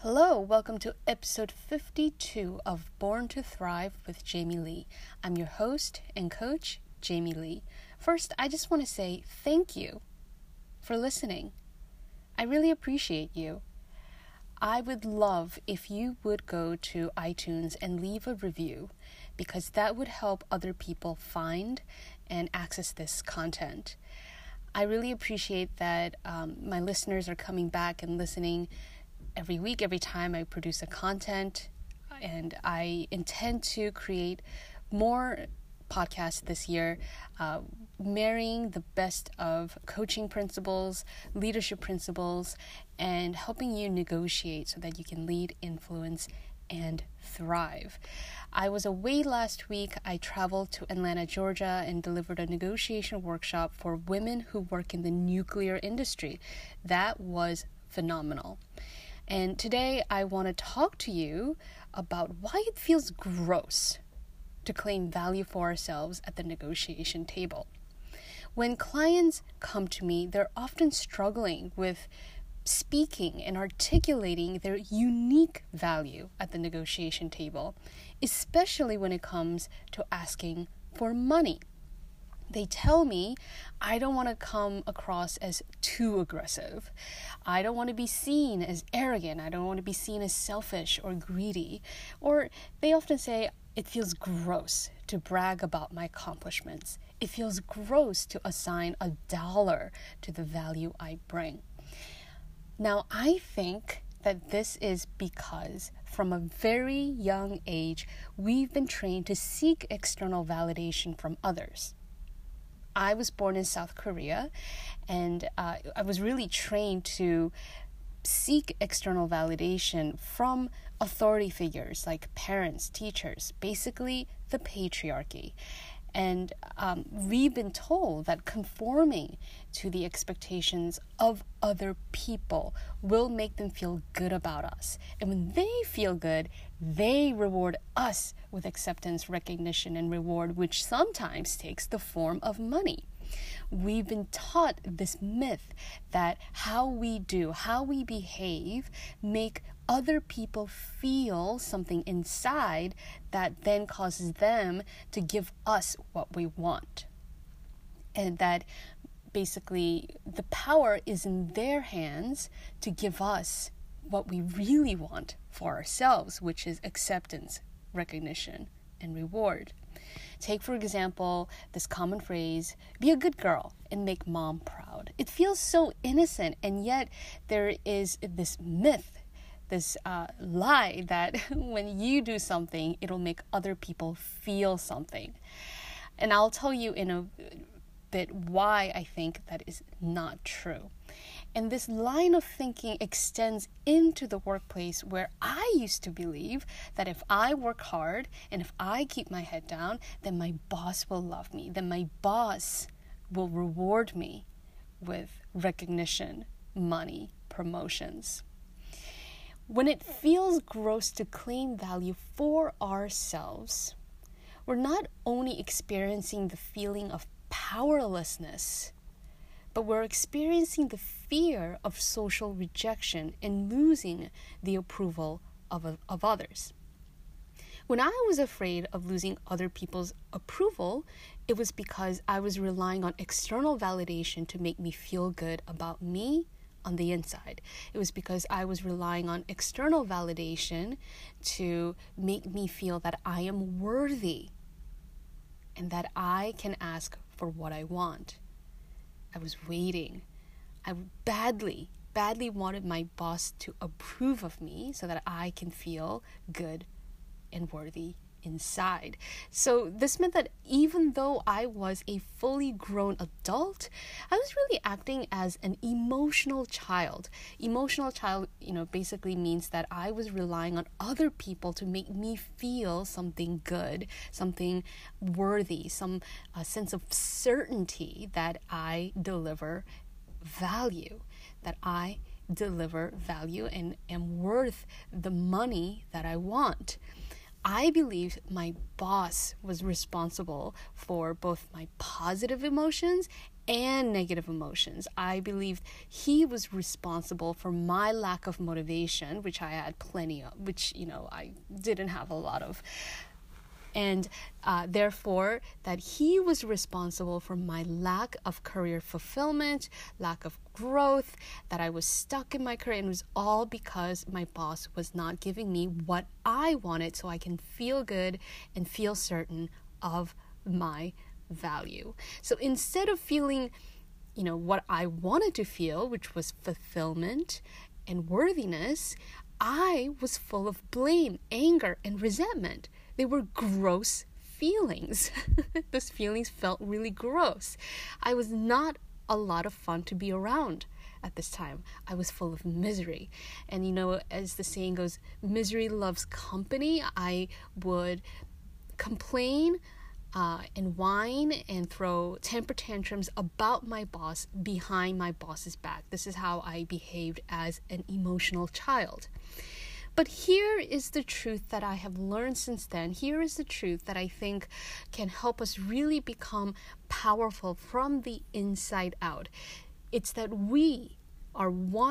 Hello, welcome to episode 52 of Born to Thrive with Jamie Lee. I'm your host and coach, Jamie Lee. First, I just want to say thank you for listening. I really appreciate you. I would love if you would go to iTunes and leave a review because that would help other people find and access this content. I really appreciate that my listeners are coming back and listening every week, every time I produce a content, and I intend to create more podcasts this year, marrying the best of coaching principles, leadership principles, and helping you negotiate so that you can lead, influence, and thrive. I was away last week. I traveled to Atlanta, Georgia, and delivered a negotiation workshop for women who work in the nuclear industry. That was phenomenal. And today I want to talk to you about why it feels gross to claim value for ourselves at the negotiation table. When clients come to me, they're often struggling with speaking and articulating their unique value at the negotiation table, especially when it comes to asking for money. They tell me, I don't want to come across as too aggressive. I don't want to be seen as arrogant. I don't want to be seen as selfish or greedy. Or they often say, it feels gross to brag about my accomplishments. It feels gross to assign $1 to the value I bring. Now, I think that this is because from a very young age, we've been trained to seek external validation from others. I was born in South Korea, and I was really trained to seek external validation from authority figures like parents, teachers, basically the patriarchy. And we've been told that conforming to the expectations of other people will make them feel good about us. And when they feel good, they reward us with acceptance, recognition, and reward, which sometimes takes the form of money. We've been taught this myth that how we do, how we behave, make other people feel something inside that then causes them to give us what we want. And that basically the power is in their hands to give us what we really want for ourselves, which is acceptance, recognition, and reward. Take, for example, this common phrase, be a good girl and make mom proud. It feels so innocent, and yet there is this myth, this lie that when you do something, it'll make other people feel something. And I'll tell you in a bit why I think that is not true. And this line of thinking extends into the workplace, where I used to believe that if I work hard and if I keep my head down, then my boss will love me, then my boss will reward me with recognition, money, promotions. When it feels gross to claim value for ourselves, we're not only experiencing the feeling of powerlessness, but we're experiencing the fear of social rejection and losing the approval of others. When I was afraid of losing other people's approval, it was because I was relying on external validation to make me feel good about me on the inside. It was because I was relying on external validation to make me feel that I am worthy and that I can ask for what I want. I was waiting. I badly wanted my boss to approve of me so that I can feel good and worthy inside. So this meant that even though I was a fully grown adult, I was really acting as an emotional child. Emotional child, basically means that I was relying on other people to make me feel something good, something worthy, some sense of certainty that I deliver value, and am worth the money that I want. I believed my boss was responsible for both my positive emotions and negative emotions. I believed he was responsible for my lack of motivation, which I had plenty of, which, I didn't have a lot of. And therefore, that he was responsible for my lack of career fulfillment, lack of growth, that I was stuck in my career. And it was all because my boss was not giving me what I wanted so I can feel good and feel certain of my value. So instead of feeling, what I wanted to feel, which was fulfillment and worthiness, I was full of blame, anger, and resentment. They were gross feelings. Those feelings felt really gross. I was not a lot of fun to be around at this time. I was full of misery. And as the saying goes, misery loves company. I would complain and whine and throw temper tantrums about my boss behind my boss's back. This is how I behaved as an emotional child. But here is the truth that I have learned since then. Here is the truth that I think can help us really become powerful from the inside out. It's that we are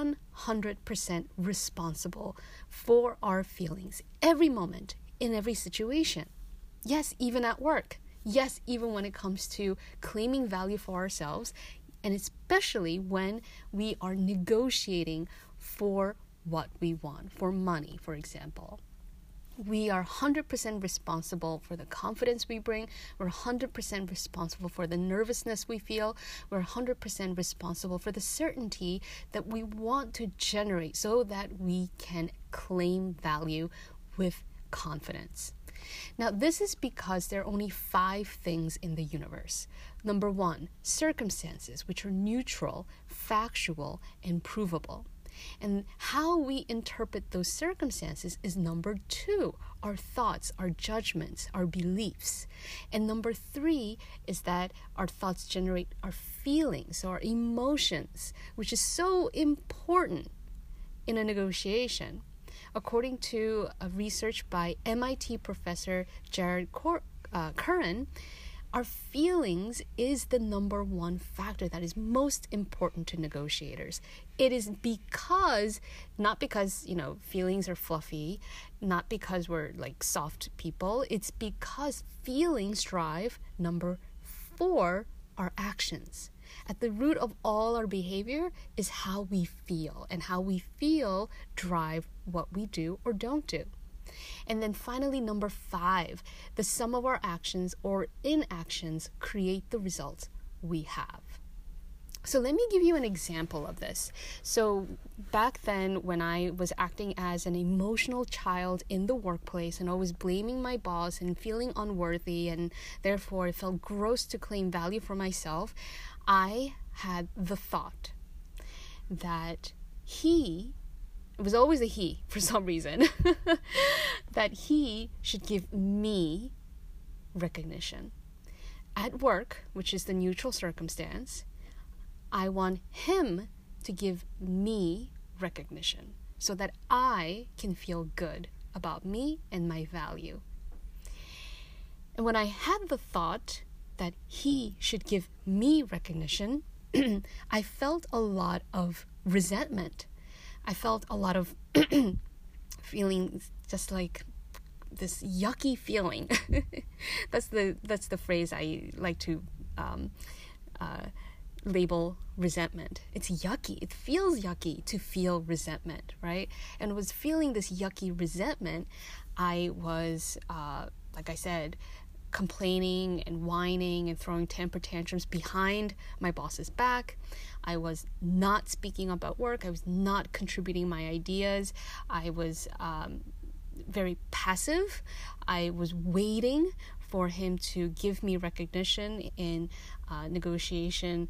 100% responsible for our feelings every moment, in every situation. Yes, even at work. Yes, even when it comes to claiming value for ourselves, and especially when we are negotiating for what we want, for money, for example. We are 100% responsible for the confidence we bring. We're 100% responsible for the nervousness we feel. We're 100% responsible for the certainty that we want to generate so that we can claim value with confidence. Now, this is because there are only 5 things in the universe. Number 1, circumstances, which are neutral, factual, and provable. And how we interpret those circumstances is number 2, our thoughts, our judgments, our beliefs. And number 3 is that our thoughts generate our feelings, our emotions, which is so important in a negotiation. According to a research by MIT professor Jared Curran, our feelings is the number 1 factor that is most important to negotiators. It is not because, feelings are fluffy, not because we're like soft people. It's because feelings drive, number 4, our actions. At the root of all our behavior is how we feel, and how we feel drive what we do or don't do. And then finally, number 5, the sum of our actions or inactions create the results we have. So let me give you an example of this. So back then, when I was acting as an emotional child in the workplace and always blaming my boss and feeling unworthy, and therefore it felt gross to claim value for myself, I had the thought that it was always a he for some reason, that he should give me recognition. At work, which is the neutral circumstance, I want him to give me recognition so that I can feel good about me and my value. And when I had the thought that he should give me recognition, I felt a lot of resentment. I felt a lot of feelings, just like this yucky feeling. That's the phrase I like to label resentment. It's yucky. It feels yucky to feel resentment, right? And was feeling this yucky resentment, I was, like I said, complaining and whining and throwing temper tantrums behind my boss's back. I was not speaking up at work. I was not contributing my ideas. I was very passive. I was waiting for him to give me recognition in negotiation.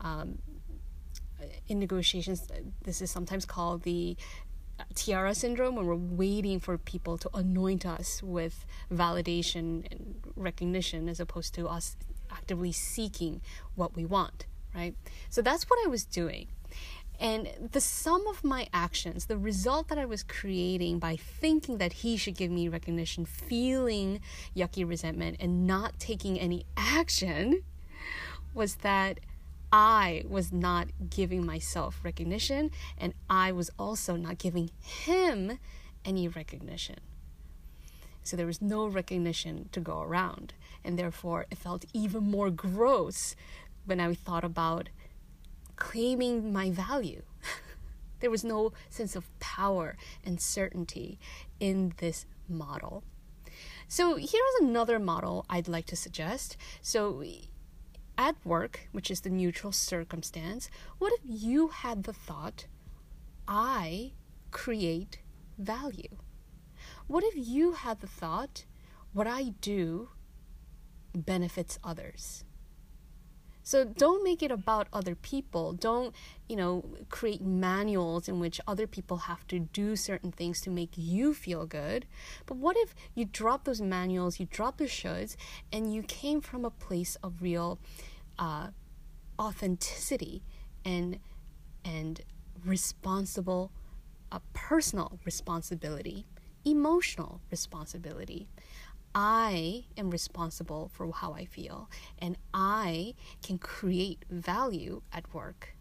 In negotiations, this is sometimes called the tiara syndrome, when we're waiting for people to anoint us with validation and recognition as opposed to us actively seeking what we want, right? So that's what I was doing. And the sum of my actions, the result that I was creating by thinking that he should give me recognition, feeling yucky resentment, and not taking any action, was that I was not giving myself recognition, and I was also not giving him any recognition. So there was no recognition to go around, and therefore it felt even more gross when I thought about claiming my value. There was no sense of power and certainty in this model. So here's another model I'd like to suggest. So at work, which is the neutral circumstance, what if you had the thought, I create value? What if you had the thought, what I do benefits others? So don't make it about other people. Don't, create manuals in which other people have to do certain things to make you feel good. But what if you drop those manuals, you drop the shoulds, and you came from a place of real authenticity and responsible, personal responsibility, emotional responsibility. I am responsible for how I feel, and I can create value at work.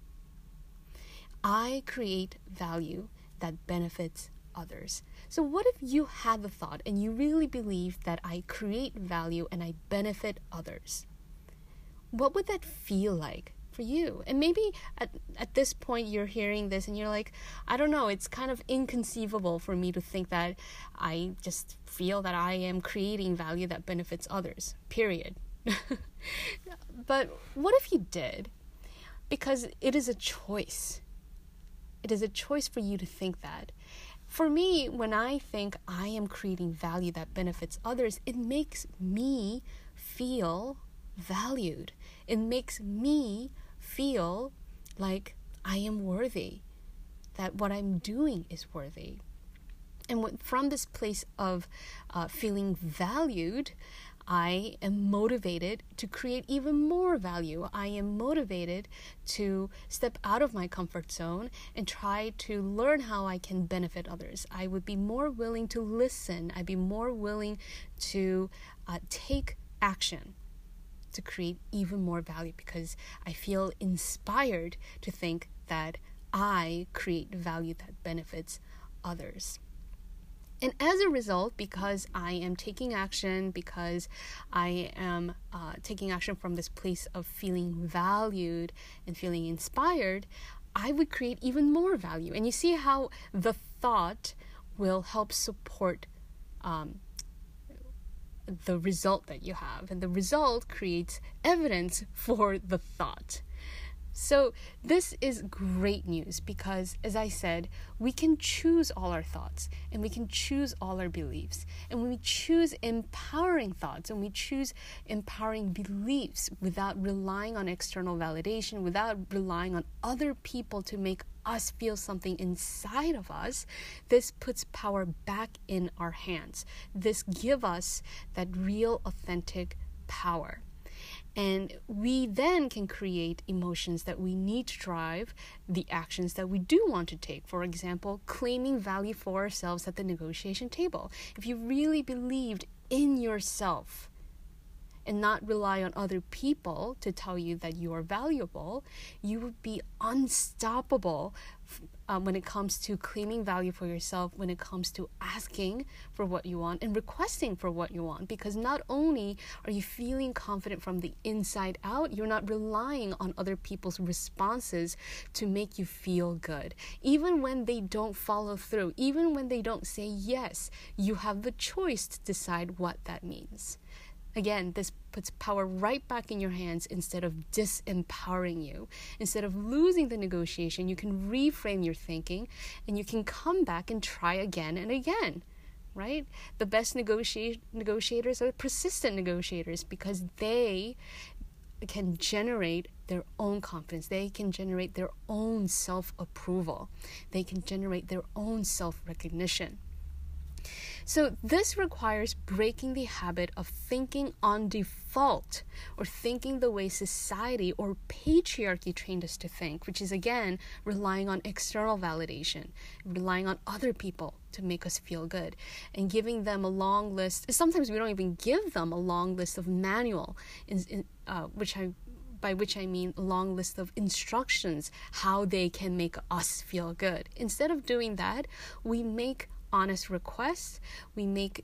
I create value that benefits others. So what if you had the thought and you really believe that I create value and I benefit others? What would that feel like for you? And maybe at this point you're hearing this and you're like, I don't know, it's kind of inconceivable for me to think that I just feel that I am creating value that benefits others, period. But what if you did? Because it is a choice. It is a choice for you to think that. For me, when I think I am creating value that benefits others, it makes me feel valued. It makes me feel like I am worthy, that what I'm doing is worthy. And from this place of feeling valued, I am motivated to create even more value. I am motivated to step out of my comfort zone and try to learn how I can benefit others. I would be more willing to listen. I'd be more willing to take action to create even more value because I feel inspired to think that I create value that benefits others. And as a result, because I am taking action, because I am taking action from this place of feeling valued and feeling inspired, I would create even more value. And you see how the thought will help support the result that you have. And the result creates evidence for the thought. So this is great news because, as I said, we can choose all our thoughts and we can choose all our beliefs. And when we choose empowering thoughts and we choose empowering beliefs without relying on external validation, without relying on other people to make us feel something inside of us, this puts power back in our hands. This gives us that real, authentic power. And we then can create emotions that we need to drive the actions that we do want to take. For example, claiming value for ourselves at the negotiation table. If you really believed in yourself and not rely on other people to tell you that you are valuable, you would be unstoppable when it comes to claiming value for yourself, when it comes to asking for what you want and requesting for what you want. Because not only are you feeling confident from the inside out, you're not relying on other people's responses to make you feel good. Even when they don't follow through, even when they don't say yes, you have the choice to decide what that means. Again, this puts power right back in your hands instead of disempowering you. Instead of losing the negotiation, you can reframe your thinking and you can come back and try again and again, right? The best negotiators are persistent negotiators because they can generate their own confidence. They can generate their own self-approval. They can generate their own self-recognition. So this requires breaking the habit of thinking on default, or thinking the way society or patriarchy trained us to think, which is again relying on external validation, relying on other people to make us feel good, and giving them a long list. Sometimes we don't even give them a long list of manual, by which I mean a long list of instructions how they can make us feel good. Instead of doing that, we make honest requests, we make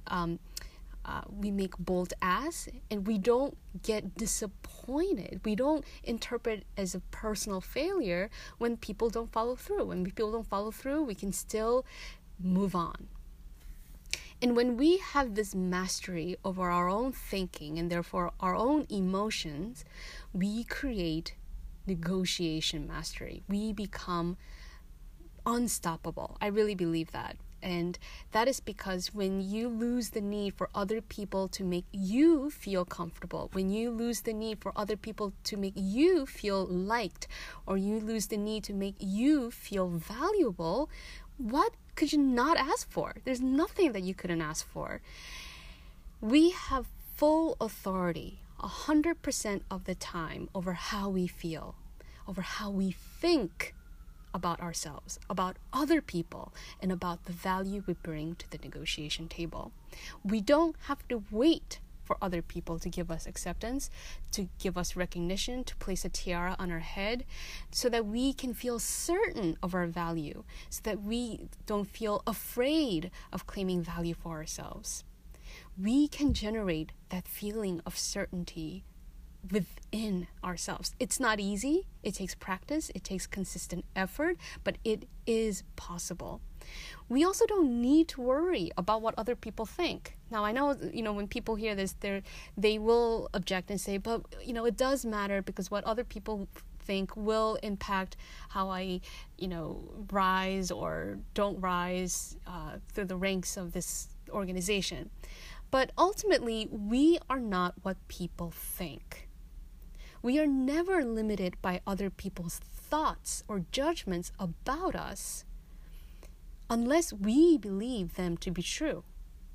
bold asks, and we don't get disappointed. We don't interpret as a personal failure when people don't follow through. When people don't follow through, we can still move on. And when we have this mastery over our own thinking and therefore our own emotions, we create negotiation mastery. We become unstoppable. I really believe that. And that is because when you lose the need for other people to make you feel comfortable, when you lose the need for other people to make you feel liked, or you lose the need to make you feel valuable, what could you not ask for? There's nothing that you couldn't ask for. We have full authority 100% of the time over how we feel, over how we think about ourselves, about other people, and about the value we bring to the negotiation table. We don't have to wait for other people to give us acceptance, to give us recognition, to place a tiara on our head, so that we can feel certain of our value, so that we don't feel afraid of claiming value for ourselves. We can generate that feeling of certainty within ourselves. It's not easy. It takes practice. It takes consistent effort, but it is possible. We also don't need to worry about what other people think. Now, I know, when people hear this, they will object and say, but, it does matter, because what other people think will impact how I, rise or don't rise through the ranks of this organization. But ultimately, we are not what people think. We are never limited by other people's thoughts or judgments about us unless we believe them to be true.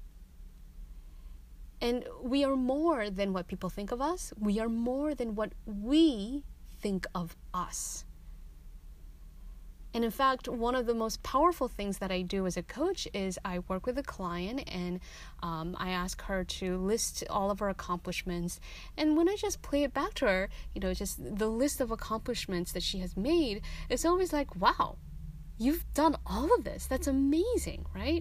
And we are more than what people think of us. We are more than what we think of us. And in fact, one of the most powerful things that I do as a coach is I work with a client, and I ask her to list all of her accomplishments. And when I just play it back to her, just the list of accomplishments that she has made, it's always like, wow, you've done all of this. That's amazing, right?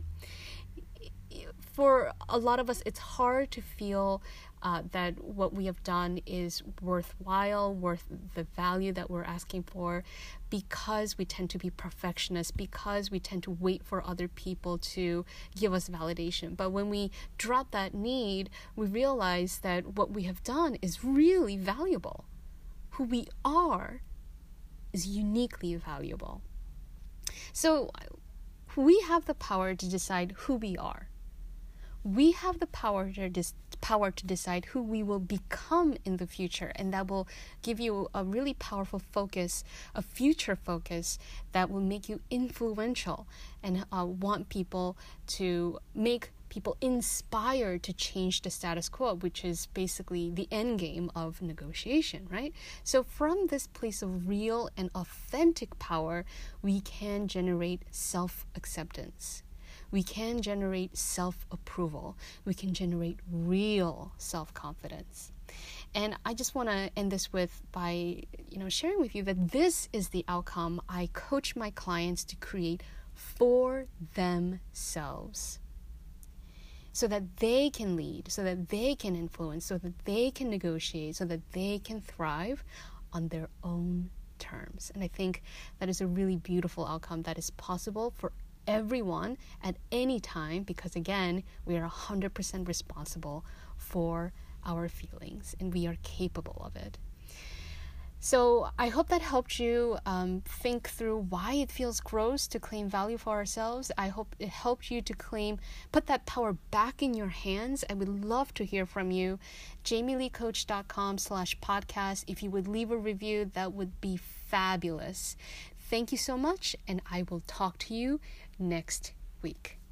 For a lot of us, it's hard to feel that what we have done is worthwhile, worth the value that we're asking for, because we tend to be perfectionists, because we tend to wait for other people to give us validation. But when we drop that need, we realize that what we have done is really valuable. Who we are is uniquely valuable. So we have the power to decide who we are. We have the power to decide who we will become in the future, and that will give you a really powerful focus, a future focus that will make you influential and want people to make people inspired to change the status quo, which is basically the end game of negotiation, right? So from this place of real and authentic power, we can generate self-acceptance. We can generate self-approval. We can generate real self-confidence. And I just want to end this by sharing with you that this is the outcome I coach my clients to create for themselves, so that they can lead, so that they can influence, so that they can negotiate, so that they can thrive on their own terms. And I think that is a really beautiful outcome that is possible for everyone at any time, because again, we are 100% responsible for our feelings, and we are capable of it. So I hope that helped you think through why it feels gross to claim value for ourselves. I hope it helped you to put that power back in your hands. I would love to hear from you. JamieLeeCoach.com/podcast. If you would leave a review, that would be fabulous. Thank you so much, and I will talk to you next week.